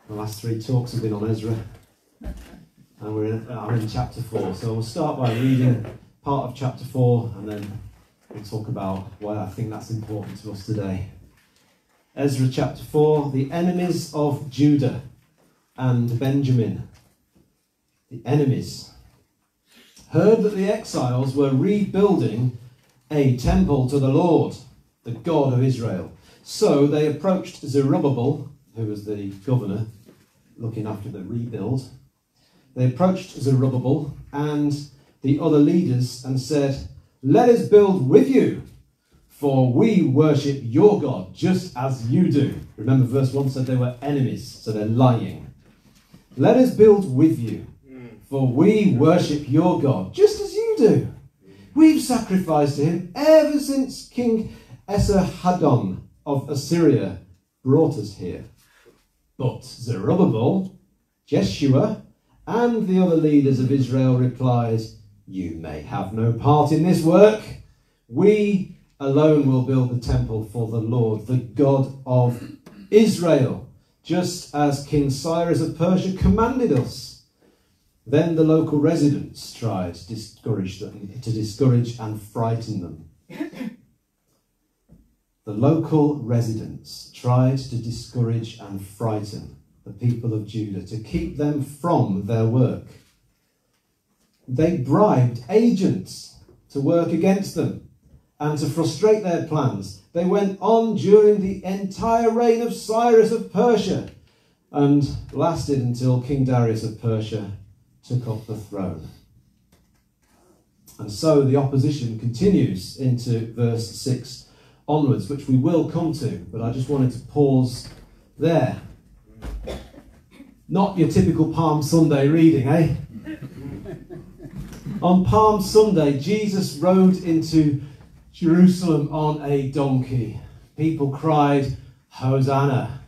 The last three talks have been on Ezra, and I'm in chapter 4. So we'll start by reading part of chapter 4, and then we'll talk about why I think that's important to us today. Ezra chapter 4, the enemies of Judah and Benjamin. The enemies heard that the exiles were rebuilding a temple to the Lord, the God of Israel. So they approached Zerubbabel, who was the governor looking after the rebuild. They approached Zerubbabel and the other leaders and said, "Let us build with you, for we worship your God, just as you do." Remember, verse 1 said they were enemies, so they're lying. "Let us build with you, for we worship your God, just as you do. We've sacrificed to him ever since King Esarhaddon of Assyria brought us here." But Zerubbabel, Jeshua, and the other leaders of Israel replied, "You may have no part in this work. We alone will build the temple for the Lord, the God of Israel, just as King Cyrus of Persia commanded us." Then the local residents tried to discourage and frighten them. The local residents tried to discourage and frighten the people of Judah to keep them from their work. They bribed agents to work against them and to frustrate their plans. They went on during the entire reign of Cyrus of Persia and lasted until King Darius of Persia took up the throne. And so the opposition continues into verse 6 onwards, which we will come to, but I just wanted to pause there. Not your typical Palm Sunday reading, eh? On Palm Sunday, Jesus rode into Jerusalem on a donkey. People cried, "Hosanna."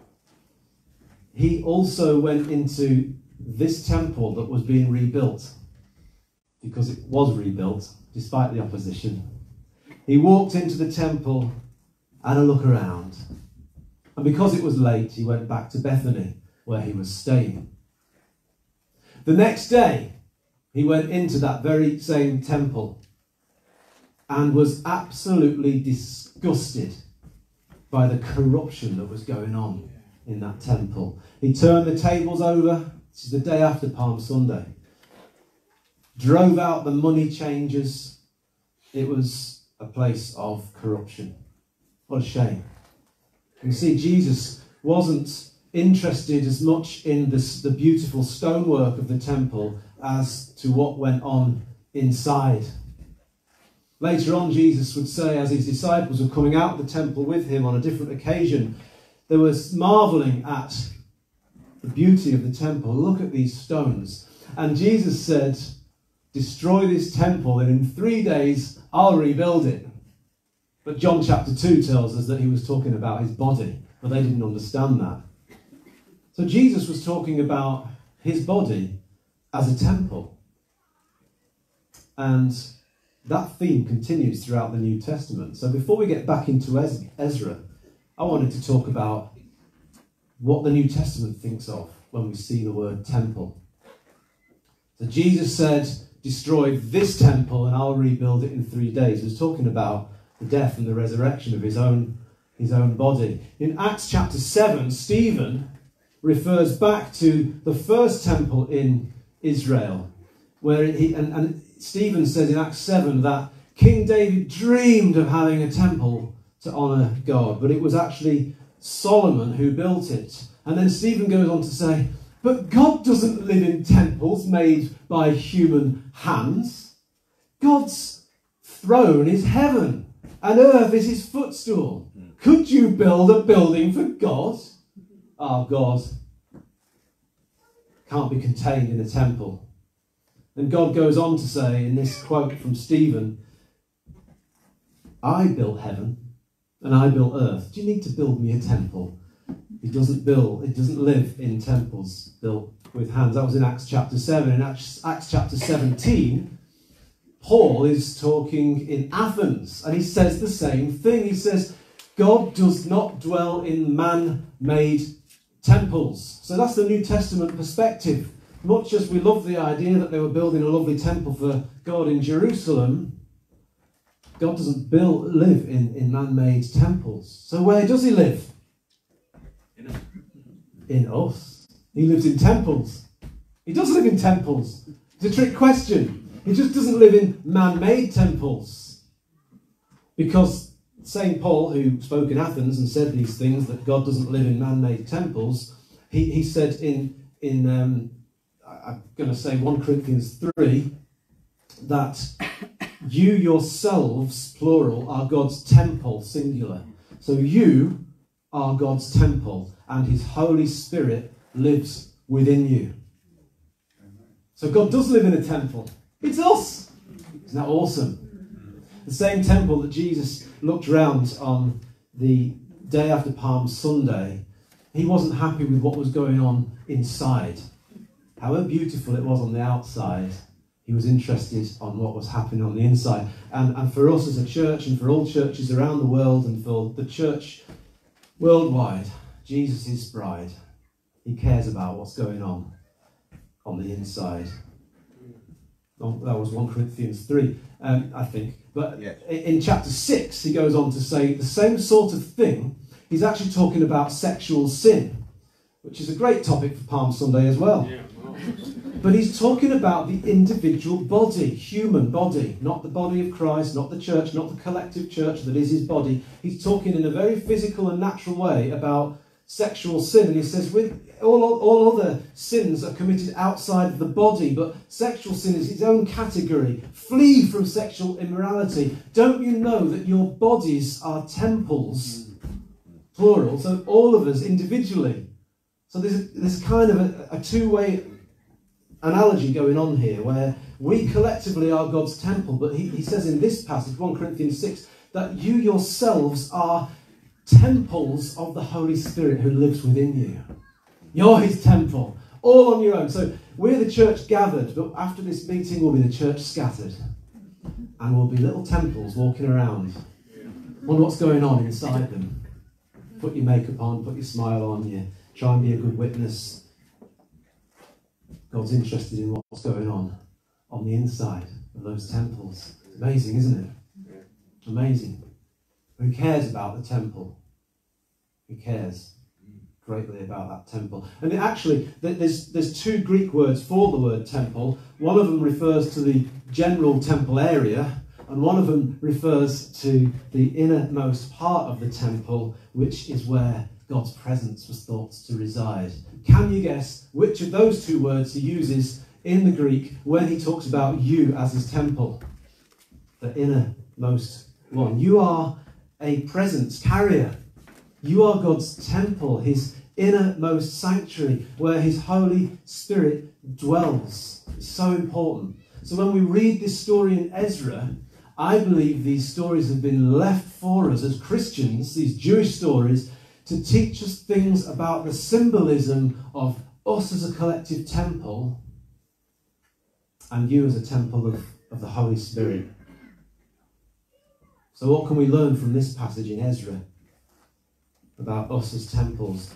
He also went into this temple that was being rebuilt, because it was rebuilt despite the opposition. He walked into the temple, had a look around, and because it was late, he went back to Bethany, where he was staying. The next day, he went into that very same temple and was absolutely disgusted by the corruption that was going on in that temple. He turned the tables over. This is the day after Palm Sunday. Drove out the money changers. It was a place of corruption. What a shame. You see, Jesus wasn't interested as much in the beautiful stonework of the temple as to what went on inside. Later on, Jesus would say, as his disciples were coming out of the temple with him on a different occasion, they were marvelling at the beauty of the temple. "Look at these stones." And Jesus said, "Destroy this temple, and in 3 days I'll rebuild it." But John chapter 2 tells us that he was talking about his body, but they didn't understand that. So Jesus was talking about his body as a temple. And that theme continues throughout the New Testament. So before we get back into Ezra, I wanted to talk about what the New Testament thinks of when we see the word temple. So Jesus said, "Destroy this temple and I'll rebuild it in 3 days." He was talking about the death and the resurrection of his own body. In Acts chapter 7, Stephen refers back to the first temple in Israel, where and Stephen says in Acts 7 that King David dreamed of having a temple to honour God, but it was actually Solomon who built it. And then Stephen goes on to say, "But God doesn't live in temples made by human hands. God's throne is heaven, and earth is his footstool. Could you build a building for God? Our God can't be contained in a temple." And God goes on to say in this quote from Stephen, "I built heaven and I built earth. Do you need to build me a temple?" It doesn't live in temples built with hands. That was in Acts chapter 7. In Acts chapter 17, Paul is talking in Athens, and he says the same thing. He says, God does not dwell in man-made temples. So that's the New Testament perspective. Much as we love the idea that they were building a lovely temple for God in Jerusalem, God doesn't live in man-made temples. So where does he live? In us. He lives in temples. He does live in temples. It's a trick question. He just doesn't live in man-made temples. Because St. Paul, who spoke in Athens and said these things, that God doesn't live in man-made temples, he said in I'm going to say 1 Corinthians 3, that you yourselves, plural, are God's temple, singular. So you are God's temple, and his Holy Spirit lives within you. So God does live in a temple. It's us. Isn't that awesome? The same temple that Jesus looked round on the day after Palm Sunday, he wasn't happy with what was going on inside. However beautiful it was on the outside, he was interested on what was happening on the inside. And for us as a church, and for all churches around the world, and for the church worldwide, Jesus is bride. He cares about what's going on the inside. That was 1 Corinthians 3, I think. But in chapter 6, he goes on to say the same sort of thing. He's actually talking about sexual sin, which is a great topic for Palm Sunday as well. Yeah. But he's talking about the individual body, human body, not the body of Christ, not the church, not the collective church that is his body. He's talking in a very physical and natural way about sexual sin. And he says, with all other sins are committed outside of the body, but sexual sin is its own category. Flee from sexual immorality. Don't you know that your bodies are temples, plural, so all of us individually. So there's kind of a two-way analogy going on here, where we collectively are God's temple, but he says in this passage, 1 Corinthians 6, that you yourselves are temples of the Holy Spirit who lives within you. You're his temple, all on your own. So we're the church gathered, but after this meeting we'll be the church scattered. And we'll be little temples walking around. Wonder what's going on inside them. Put your makeup on, put your smile on, you try and be a good witness. God's interested in what's going on the inside of those temples. Amazing, isn't it? Amazing. Who cares about the temple? Who cares greatly about that temple? And actually, there's two Greek words for the word temple. One of them refers to the general temple area, and one of them refers to the innermost part of the temple, which is where God's presence was thought to reside. Can you guess which of those two words he uses in the Greek when he talks about you as his temple? The innermost one. You are a presence carrier. You are God's temple, his innermost sanctuary, where his Holy Spirit dwells. It's so important. So when we read this story in Ezra, I believe these stories have been left for us as Christians, these Jewish stories, to teach us things about the symbolism of us as a collective temple and you as a temple of the Holy Spirit. So what can we learn from this passage in Ezra about us as temples?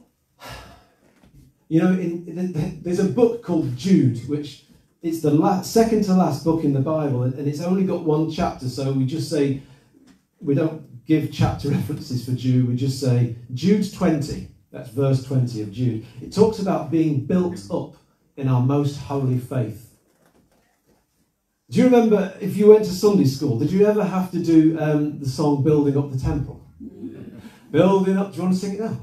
You know, there's a book called Jude, which it's the second to last book in the Bible, and it's only got one chapter, so we just say, we don't give chapter references for Jude, we just say Jude 20, that's verse 20 of Jude. It talks about being built up in our most holy faith. Do you remember, if you went to Sunday school, did you ever have to do the song Building Up the Temple? Building up, do you want to sing it now?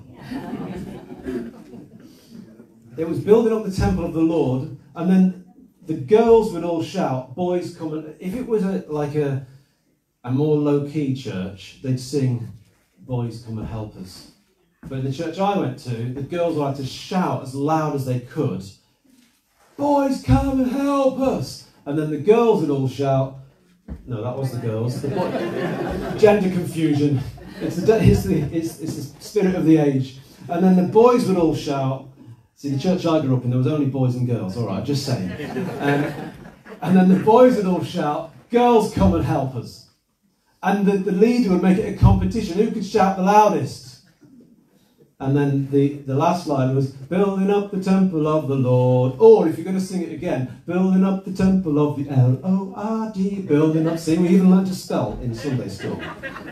It was building up the temple of the Lord, and then the girls would all shout, boys come, and if it was a more low-key church, they'd sing, boys come and help us. But in the church I went to, the girls would have to shout as loud as they could, boys come and help us. And then the girls would all shout, no, that was the girls. Gender confusion. It's the spirit of the age. And then the boys would all shout. See, the church I grew up in, there was only boys and girls. All right, just saying. And then the boys would all shout, girls come and help us. And the leader would make it a competition. Who could shout the loudest? And then the last line was, building up the temple of the Lord. Or if you're going to sing it again, building up the temple of the Lord, building up. See, we even learned to spell in Sunday school.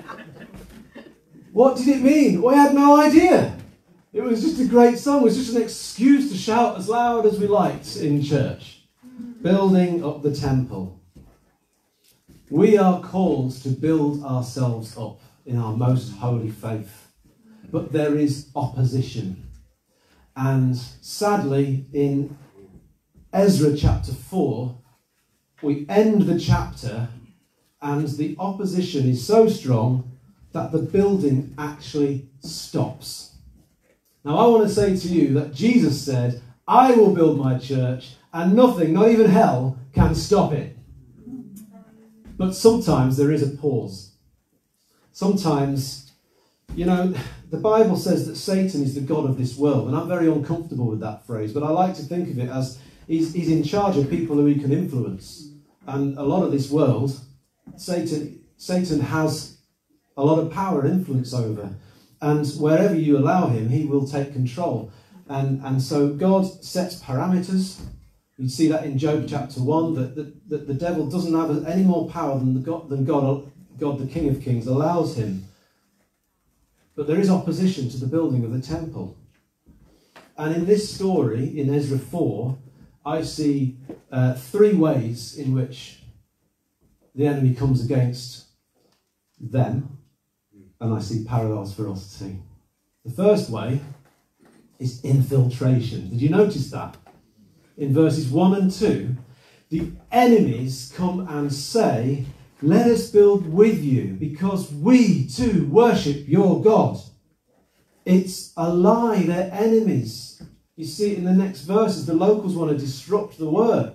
What did it mean? We had no idea. It was just a great song. It was just an excuse to shout as loud as we liked in church. Building up the temple. We are called to build ourselves up in our most holy faith. But there is opposition. And sadly, in Ezra chapter 4, we end the chapter and the opposition is so strong that the building actually stops. Now I want to say to you that Jesus said, I will build my church and nothing, not even hell, can stop it. But sometimes there is a pause. Sometimes, you know, the Bible says that Satan is the god of this world, and I'm very uncomfortable with that phrase, but I like to think of it as he's in charge of people who he can influence. And a lot of this world, Satan has a lot of power and influence over. And wherever you allow him, he will take control. And so God sets parameters. You see that in Job chapter 1, that the devil doesn't have any more power than God, the King of Kings, allows him. But there is opposition to the building of the temple. And in this story, in Ezra 4, I see 3 ways in which the enemy comes against them. And I see parallels for us too. The first way is infiltration. Did you notice that? In verses 1 and 2, the enemies come and say, let us build with you, because we too worship your God. It's a lie, they're enemies. You see it in the next verses, the locals want to disrupt the work.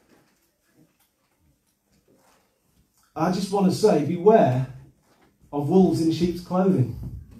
I just want to say, beware of wolves in sheep's clothing.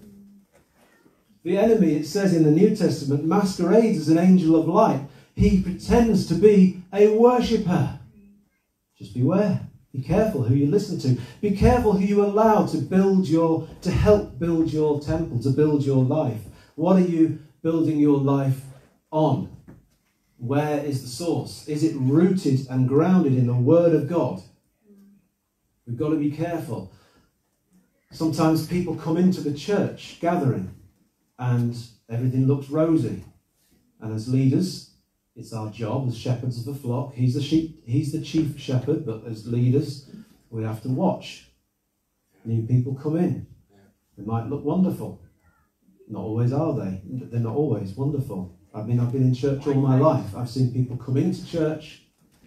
The enemy, it says in the New Testament, masquerades as an angel of light. He pretends to be a worshipper. Just beware. Be careful who you listen to. Be careful who you allow to help build your temple, to build your life. What are you building your life on? Where is the source? Is it rooted and grounded in the Word of God? We've got to be careful. Sometimes people come into the church gathering and everything looks rosy. And as leaders, it's our job as shepherds of the flock. He's the chief shepherd, but as leaders, we have to watch. New people come in. They might look wonderful. Not always are they. They're not always wonderful. I've been in church all my life. I've seen people come into church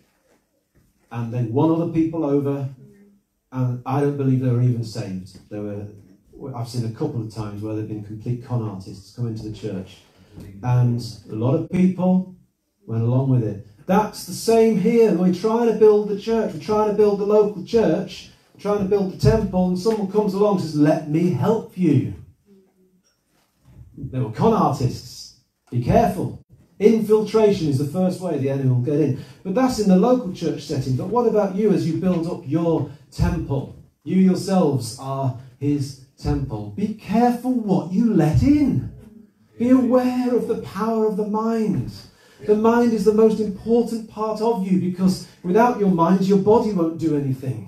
and they won other people over, and I don't believe they were even saved. I've seen a couple of times where they've been complete con artists come into the church, and a lot of people went along with it. That's the same here. We're trying to build the church. We're trying to build the local church. We're trying to build the temple, and someone comes along and says, let me help you. They were con artists. Be careful. Infiltration is the first way the enemy will get in. But that's in the local church setting. But what about you as you build up your temple? You yourselves are his temple. Be careful what you let in. Be aware of the power of the mind. The mind is the most important part of you, because without your mind, your body won't do anything.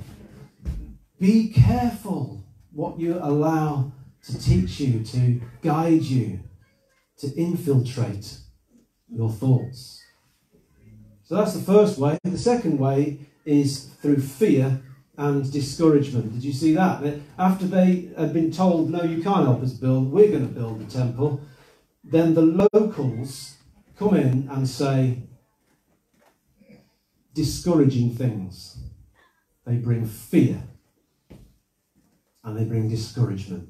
Be careful what you allow to teach you, to guide you, to infiltrate your thoughts. So that's the first way. The second way is through fear and discouragement. Did you see that? After they had been told, no, you can't help us build, we're going to build the temple, then the locals come in and say discouraging things. They bring fear and they bring discouragement.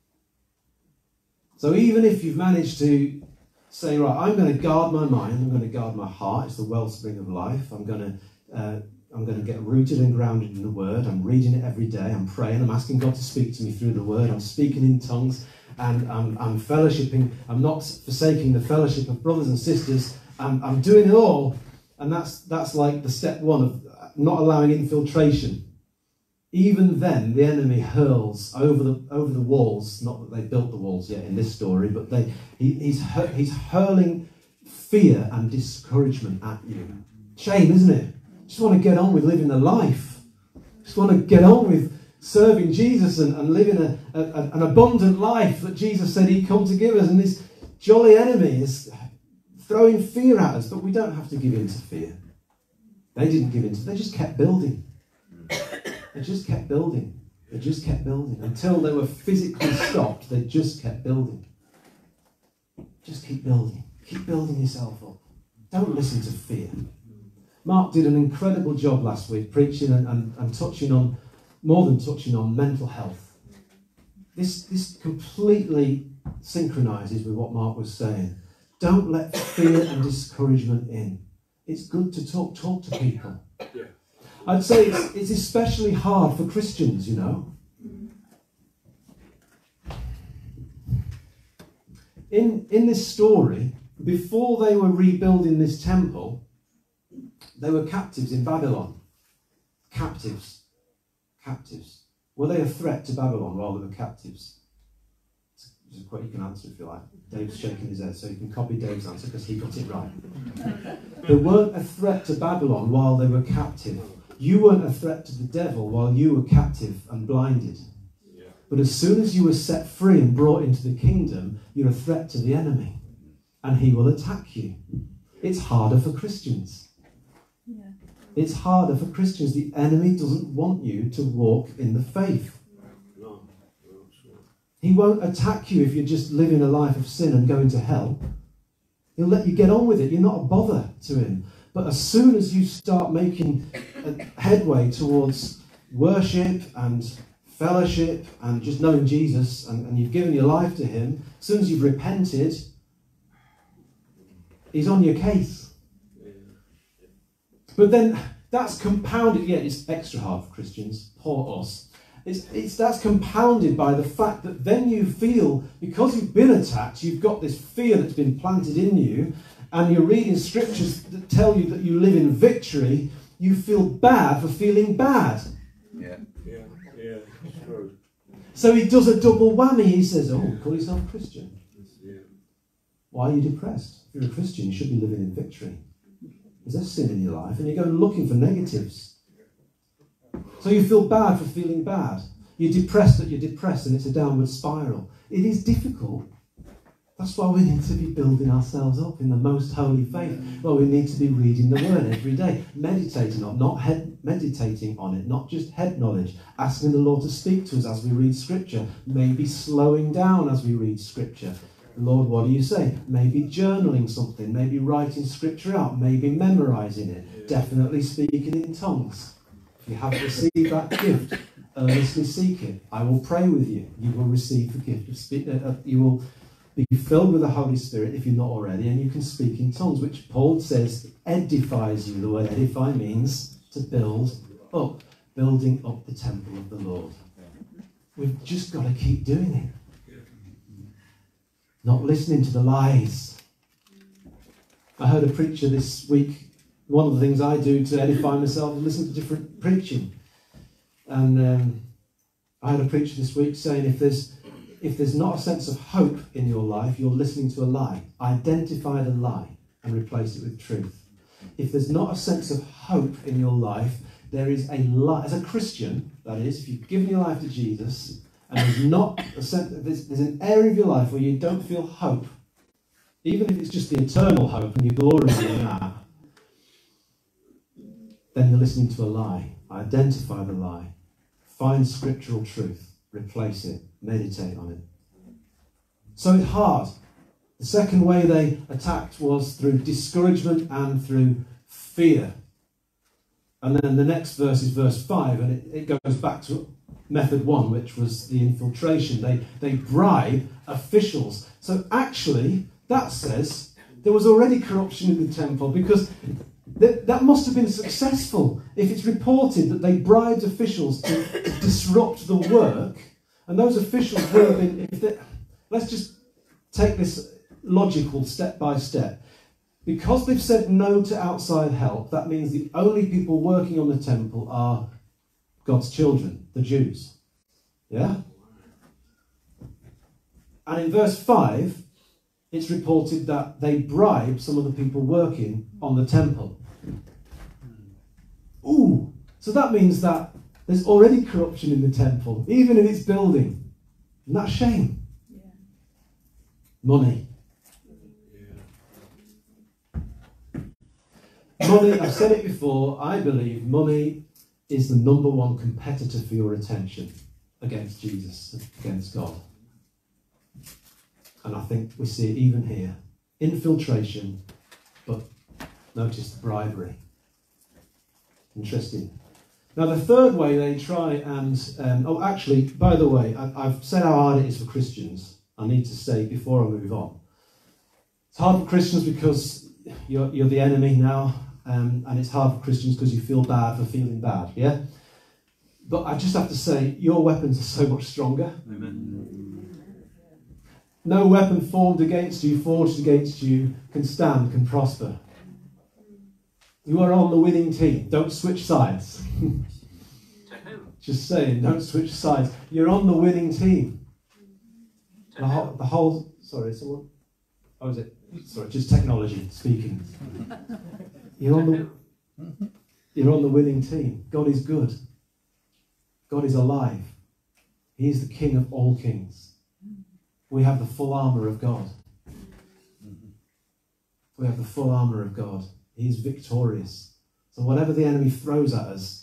So even if you've managed to say, right, I'm going to guard my mind, I'm going to guard my heart, it's the wellspring of life, I'm going to get rooted and grounded in the Word, I'm reading it every day, I'm praying, I'm asking God to speak to me through the Word, I'm speaking in tongues, and I'm fellowshipping, I'm not forsaking the fellowship of brothers and sisters, I'm doing it all, and that's like the step one of not allowing infiltration. even then the enemy hurls over the walls. Not that they built the walls yet in this story, but he's hurling fear and discouragement at you. Shame, isn't it? Just want to get on with living a life. Just want to get on with serving Jesus and living an abundant life that Jesus said he'd come to give us. And this jolly enemy is throwing fear at us, but we don't have to give in to fear. They didn't give in to it. They just kept building. They just kept building. They just kept building. Until they were physically stopped, they just kept building. Just keep building. Keep building yourself up. Don't listen to fear. Mark did an incredible job last week preaching and touching on, more than touching on, mental health. This completely synchronises with what Mark was saying. Don't let fear and discouragement in. It's good to talk to people. Yeah. I'd say it's especially hard for Christians, you know. In this story, before they were rebuilding this temple, they were captives in Babylon. Captives. Were they a threat to Babylon while they were captives? It's a question you can answer if you like. Dave's shaking his head, so you can copy Dave's answer because he got it right. They weren't a threat to Babylon while they were captive. You weren't a threat to the devil while you were captive and blinded. Yeah. But as soon as you were set free and brought into the kingdom, you're a threat to the enemy. And he will attack you. It's harder for Christians. Yeah. It's harder for Christians. The enemy doesn't want you to walk in the faith. No. He won't attack you if you're just living a life of sin and going to hell. He'll let you get on with it. You're not a bother to him. But as soon as you start making a headway towards worship and fellowship and just knowing Jesus and you've given your life to him, as soon as you've repented, he's on your case. But then that's compounded. Yeah, it's extra hard for Christians. Poor us. That's compounded by the fact that then you feel, because you've been attacked, you've got this fear that's been planted in you, and you're reading scriptures that tell you that you live in victory, you feel bad for feeling bad. Yeah. True. So he does a double whammy. He says, call yourself a Christian. Yeah. Why are you depressed? If you're a Christian, you should be living in victory. Is there sin in your life? And you're going looking for negatives. So you feel bad for feeling bad. You're depressed that you're depressed, and it's a downward spiral. It is difficult. That's why we need to be building ourselves up in the most holy faith. Well, we need to be reading the word every day, meditating on it, not just head knowledge, asking the Lord to speak to us as we read scripture, maybe slowing down as we read scripture. Lord, what do you say? Maybe journaling something, maybe writing scripture out, maybe memorizing it, definitely speaking in tongues. If you haven't received that gift, earnestly seek it. I will pray with you. You will receive the gift of speaking. You will be filled with the Holy Spirit if you're not already, and you can speak in tongues, which Paul says edifies you. The word edify means to build up, building up the temple of the Lord. We've just got to keep doing it. Not listening to the lies. I heard a preacher this week. One of the things I do to edify myself is listen to different preaching. And I had a preacher this week saying if there's not a sense of hope in your life, you're listening to a lie. Identify the lie and replace it with truth. If there's not a sense of hope in your life, there is a lie. As a Christian, that is, if you've given your life to Jesus, and there's not a sense, there's an area of your life where you don't feel hope, even if it's just the eternal hope and you glory in that, then you're listening to a lie. Identify the lie. Find scriptural truth. Replace it. Meditate on it. So it's hard. The second way they attacked was through discouragement and through fear. And then the next verse is verse 5, and it goes back to method 1, which was the infiltration. They bribe officials. So actually, that says there was already corruption in the temple, because that must have been successful if it's reported that they bribed officials to disrupt the work. And those officials were, let's just take this logical step by step. Because they've said no to outside help, that means the only people working on the temple are God's children, the Jews. Yeah? And in verse 5, it's reported that they bribed some of the people working on the temple. Ooh, so that means that there's already corruption in the temple, even in its building. Isn't that a shame? Yeah. Money. Yeah. Money, I've said it before, I believe money is the number one competitor for your attention against Jesus, against God. And I think we see it even here. Infiltration, but notice the bribery. Interesting. Now the third way they try and... oh, actually, by the way, I've said how hard it is for Christians. I need to say before I move on. It's hard for Christians because you're the enemy now. And it's hard for Christians because you feel bad for feeling bad, yeah? But I just have to say, your weapons are so much stronger. Amen. No weapon formed against you, forged against you, can stand, can prosper. You are on the winning team. Don't switch sides. Just saying, don't switch sides. You're on the winning team. The whole sorry, someone? Oh, is it? Sorry, just technology speaking. You're on the winning team. God is good. God is alive. He is the King of all kings. We have the full armour of God. We have the full armour of God. He is victorious. So whatever the enemy throws at us,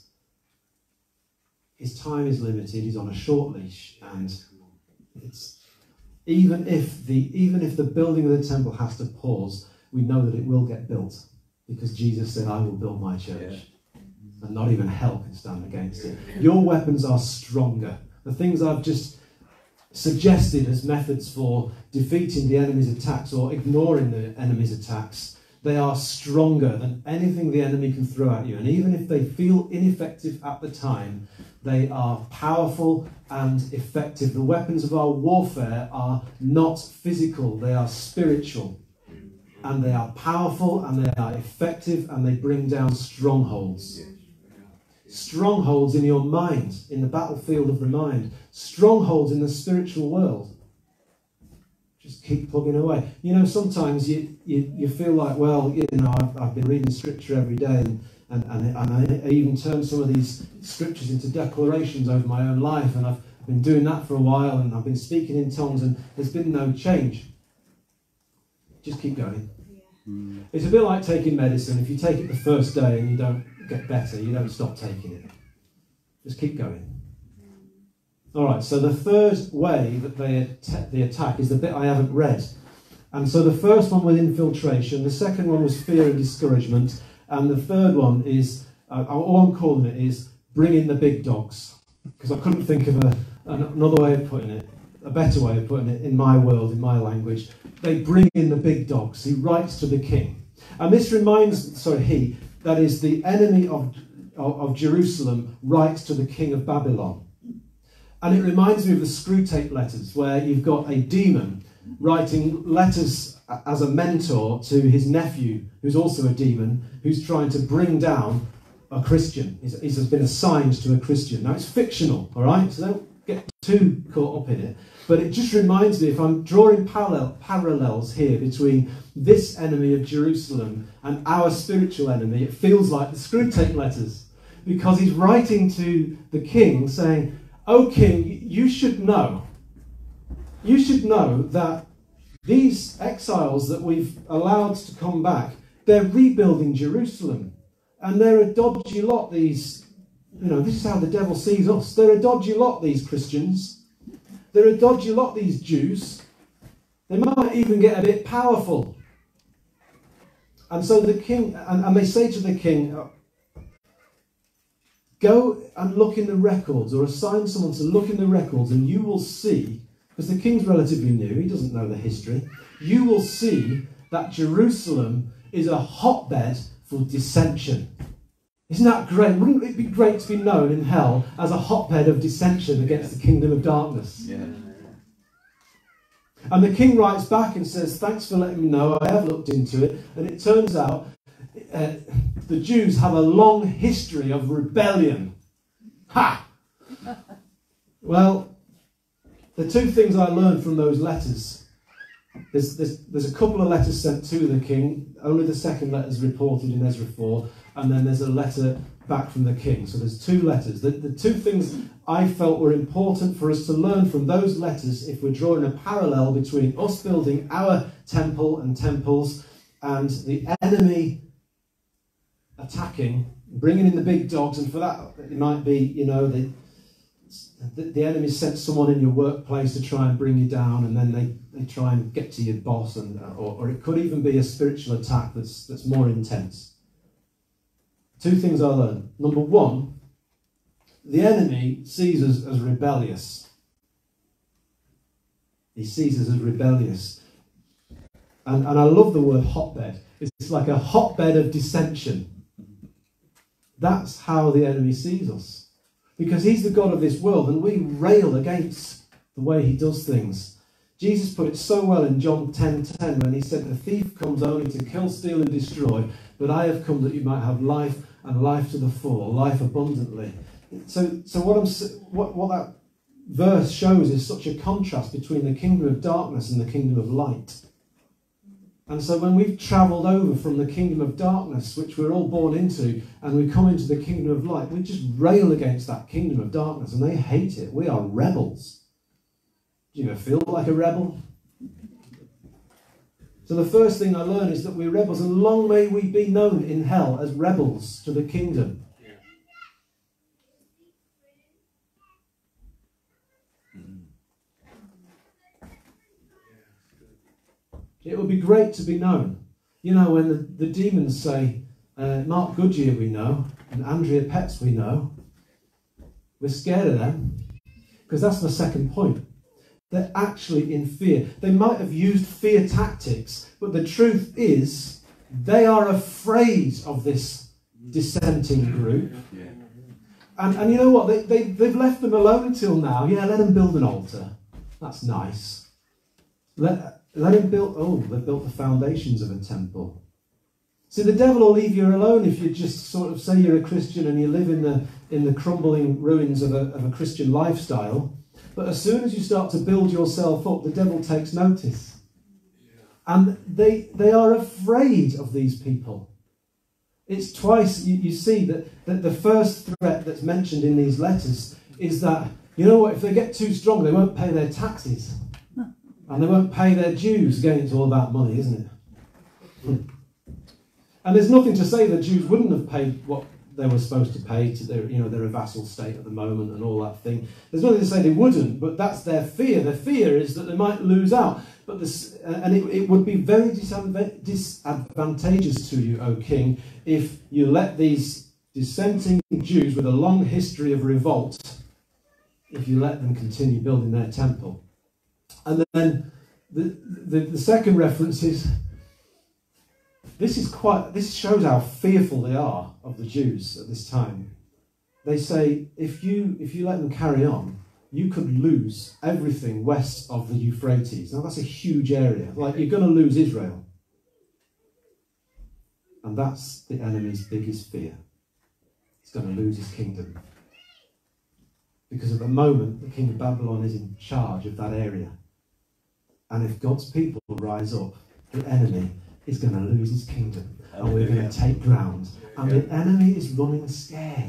his time is limited. He's on a short leash, and it's even if the building of the temple has to pause, we know that it will get built, because Jesus said, "I will build my church." And not even hell can stand against it. Your weapons are stronger. The things I've just suggested as methods for defeating the enemy's attacks or ignoring the enemy's attacks, they are stronger than anything the enemy can throw at you. And even if they feel ineffective at the time, they are powerful and effective. The weapons of our warfare are not physical, they are spiritual. And they are powerful and they are effective and they bring down strongholds. Strongholds in your mind, in the battlefield of the mind. Strongholds in the spiritual world. Just keep plugging away. You know, sometimes you feel like, well, you know, I've been reading scripture every day and I even turned some of these scriptures into declarations over my own life, and I've been doing that for a while, and I've been speaking in tongues, and there's been no change. Just keep going. Yeah. It's a bit like taking medicine. If you take it the first day and you don't get better, you don't stop taking it. Just keep going. All right, so the third way that they attack is the bit I haven't read. And so the first one was infiltration, the second one was fear and discouragement, and the third one is, all I'm calling it is bringing the big dogs, because I couldn't think of another way of putting it, a better way of putting it in my world, in my language. They bring in the big dogs. He writes to the king. And this reminds, that is the enemy of Jerusalem, writes to the king of Babylon. And it reminds me of the Screwtape letters, where you've got a demon writing letters as a mentor to his nephew, who's also a demon, who's trying to bring down a Christian. He's been assigned to a Christian. Now, it's fictional, all right? So don't get too caught up in it. But it just reminds me, if I'm drawing parallels here between this enemy of Jerusalem and our spiritual enemy, it feels like the Screwtape letters. Because he's writing to the king saying, "O king, you should know that these exiles that we've allowed to come back, they're rebuilding Jerusalem. And they're a dodgy lot, these, this is how the devil sees us. They're a dodgy lot, these Christians. They're a dodgy lot, these Jews. They might even get a bit powerful." And so the king, and they say to the king, "Go and look in the records," or assign someone to look in the records, and you will see, because the king's relatively new, he doesn't know the history, you will see that Jerusalem is a hotbed for dissension. Isn't that great? Wouldn't it be great to be known in hell as a hotbed of dissension against the kingdom of darkness? Yeah. And the king writes back and says, "Thanks for letting me know. I have looked into it." And it turns out the Jews have a long history of rebellion. Ha! Well, the two things I learned from those letters, there's a couple of letters sent to the king. Only the second letter is reported in Ezra 4, and then there's a letter back from the king. So there's two letters. The two things I felt were important for us to learn from those letters, if we're drawing a parallel between us building our temple and temples and the enemy attacking, bringing in the big dogs, and for that it might be, you know, the enemy sent someone in your workplace to try and bring you down, and then they try and get to your boss, and or it could even be a spiritual attack that's more intense. Two things I learned. Number one, the enemy sees us as rebellious. He sees us as rebellious. And I love the word hotbed. It's like a hotbed of dissension. That's how the enemy sees us. Because he's the God of this world, and we rail against the way he does things. Jesus put it so well in John 10:10 when he said, "The thief comes only to kill, steal and destroy, but I have come that you might have life and life to the full, life abundantly." So what that verse shows is such a contrast between the kingdom of darkness and the kingdom of light. And so when we've travelled over from the kingdom of darkness, which we're all born into, and we come into the kingdom of light, we just rail against that kingdom of darkness, and they hate it. We are rebels. Do you ever feel like a rebel? So the first thing I learned is that we're rebels, and long may we be known in hell as rebels to the kingdom. It would be great to be known. You know, when the demons say, Mark Goodyear we know, and Andrea Petts we know, we're scared of them. Because that's the second point. They're actually in fear. They might have used fear tactics, but the truth is they are afraid of this dissenting group. And you know what? They've left them alone until now. Yeah, let them build an altar. That's nice. Let him build. Oh, they've built the foundations of a temple. See, the devil will leave you alone if you just sort of say you're a Christian and you live in the crumbling ruins of a Christian lifestyle. But as soon as you start to build yourself up, the devil takes notice. And they are afraid of these people. It's twice you see that the first threat that's mentioned in these letters is that, you know what, if they get too strong, they won't pay their taxes. And they won't pay their dues. Again, it's all about money, isn't it? And there's nothing to say that Jews wouldn't have paid what they were supposed to pay to their, they're a vassal state at the moment and all that thing. There's nothing to say they wouldn't, but that's their fear. Their fear is that they might lose out. But it would be very disadvantageous to you, O king, if you let these dissenting Jews with a long history of revolt, if you let them continue building their temple. And then the second reference is, this shows how fearful they are of the Jews at this time. They say, if you let them carry on, you could lose everything west of the Euphrates. Now that's a huge area. Like, you're going to lose Israel. And that's the enemy's biggest fear. He's going to lose his kingdom. Because at the moment, the king of Babylon is in charge of that area. And if God's people rise up, the enemy is going to lose his kingdom. And we're going to take ground. And the enemy is running scared.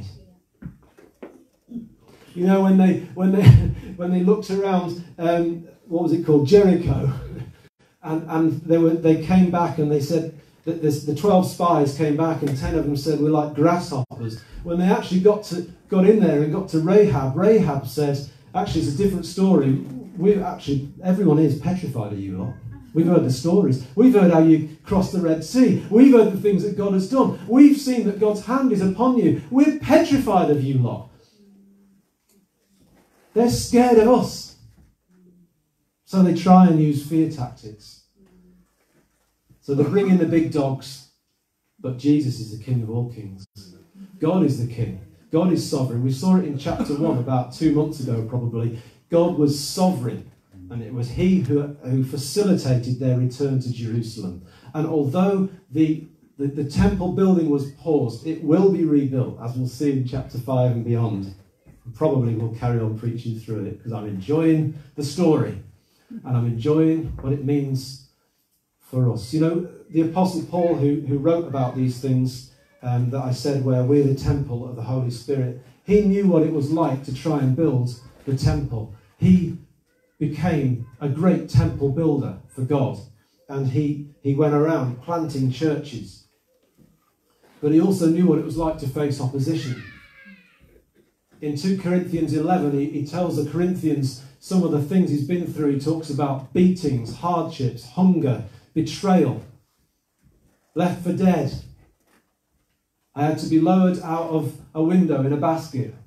You know, when they looked around, what was it called, Jericho, and they came back and they said that the 12 spies came back and 10 of them said we're like grasshoppers. When they actually got in there and got to Rahab said, actually it's a different story. Everyone is petrified of you lot. We've heard the stories. We've heard how you crossed the Red Sea. We've heard the things that God has done. We've seen that God's hand is upon you. We're petrified of you lot. They're scared of us. So they try and use fear tactics. So they bring in the big dogs. But Jesus is the King of all kings. God is the King. God is sovereign. We saw it in chapter 1 about 2 months ago probably. God was sovereign. And it was he who facilitated their return to Jerusalem. And although the temple building was paused, it will be rebuilt, as we'll see in chapter 5 and beyond. Probably will carry on preaching through it because I'm enjoying the story and I'm enjoying what it means for us. You know, the Apostle Paul, who wrote about these things that I said, where we're the temple of the Holy Spirit, he knew what it was like to try and build the temple. He became a great temple builder for God, and he went around planting churches. But he also knew what it was like to face opposition. In 2 Corinthians 11, he tells the Corinthians some of the things he's been through. He talks about beatings, hardships, hunger, betrayal, left for dead. I had to be lowered out of a window in a basket.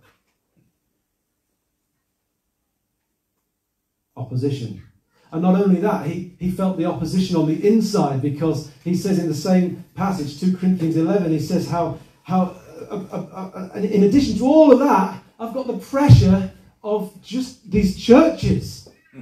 Opposition. And not only that, he felt the opposition on the inside, because he says in the same passage, 2 Corinthians 11, he says how in addition to all of that, I've got the pressure of just these churches.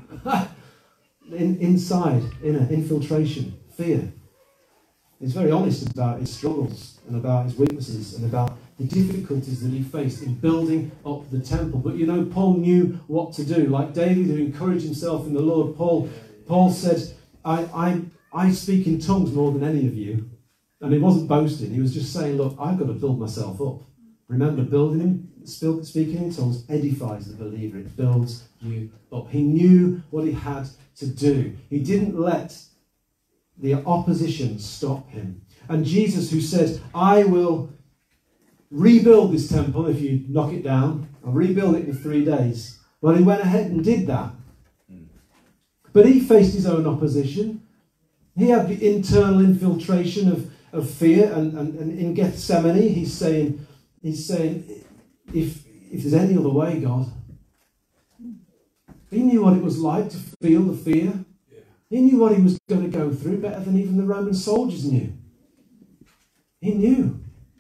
Inside, inner infiltration, fear. He's very honest about his struggles and about his weaknesses and about the difficulties that he faced in building up the temple. But you know, Paul knew what to do. Like David, who encouraged himself in the Lord, Paul said, I speak in tongues more than any of you. And he wasn't boasting. He was just saying, look, I've got to build myself up. Remember, speaking in tongues edifies the believer. It builds you up. He knew what he had to do. He didn't let the opposition stop him. And Jesus, who said, I will rebuild this temple if you knock it down. I'll rebuild it in 3 days. Well, he went ahead and did that. But he faced his own opposition. He had the internal infiltration of fear. And in Gethsemane, he's saying, if there's any other way, God. He knew what it was like to feel the fear. He knew what he was going to go through better than even the Roman soldiers knew. He knew.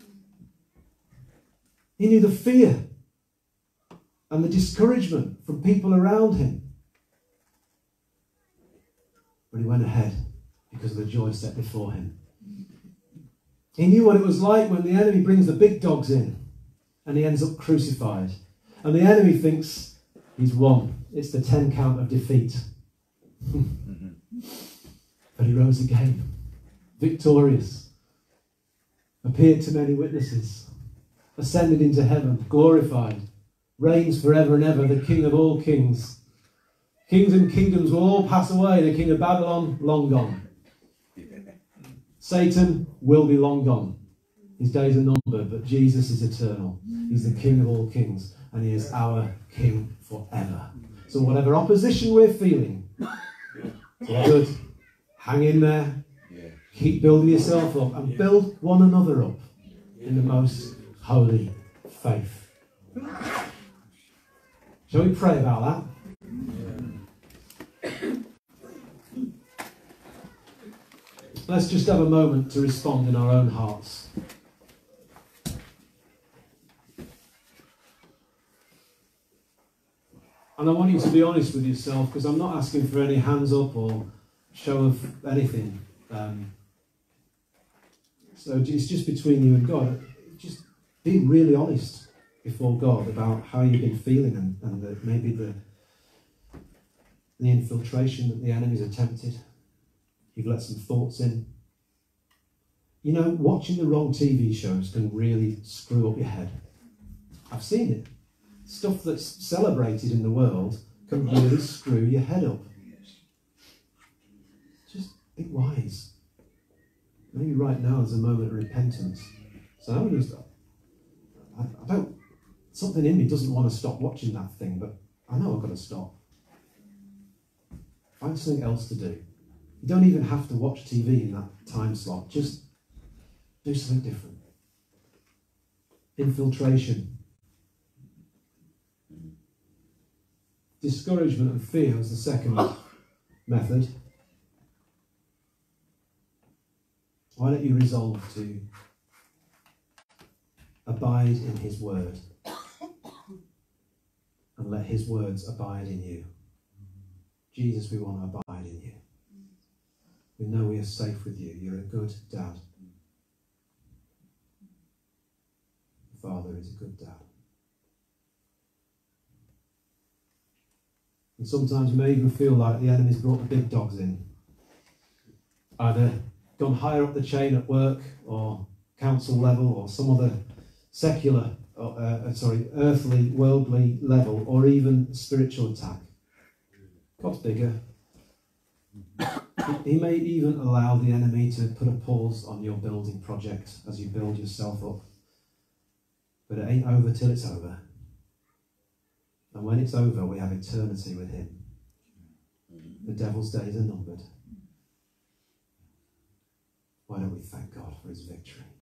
He knew the fear and the discouragement from people around him. But he went ahead because of the joy set before him. He knew what it was like when the enemy brings the big dogs in and he ends up crucified. And the enemy thinks he's won. It's the 10 count of defeat. But he rose again, victorious, appeared to many witnesses, ascended into heaven, glorified, reigns forever and ever, the King of all kings. Kings and kingdoms will all pass away. The king of Babylon, long gone. Satan will be long gone. His days are numbered, but Jesus is eternal. He's the King of all kings, and he is our King forever. So whatever opposition we're feeling, it's all good. Hang in there. Keep building yourself up and build one another up in the most holy faith. Shall we pray about that? Let's just have a moment to respond in our own hearts. And I want you to be honest with yourself, because I'm not asking for any hands up or show of anything. So it's just between you and God. Just be really honest before God about how you've been feeling and maybe the infiltration that the enemy's attempted. You've let some thoughts in. You know, watching the wrong TV shows can really screw up your head. I've seen it. Stuff that's celebrated in the world can really screw your head up. Just be wise. Maybe right now is a moment of repentance. So I don't, something in me doesn't want to stop watching that thing, but I know I've got to stop. Find something else to do. You don't even have to watch TV in that time slot. Just do something different. Infiltration. Discouragement and fear is the second method. Why don't you resolve to abide in his word and let his words abide in you? Jesus, we want to abide in you. We know we are safe with you. You're a good dad. Father is a good dad. And sometimes we may even feel like the enemy's brought the big dogs in. Either gone higher up the chain at work or council level or some other secular, earthly, worldly level, or even spiritual attack. God's bigger. He may even allow the enemy to put a pause on your building project as you build yourself up. But it ain't over till it's over. And when it's over, we have eternity with him. The devil's days are numbered. Why don't we thank God for his victory?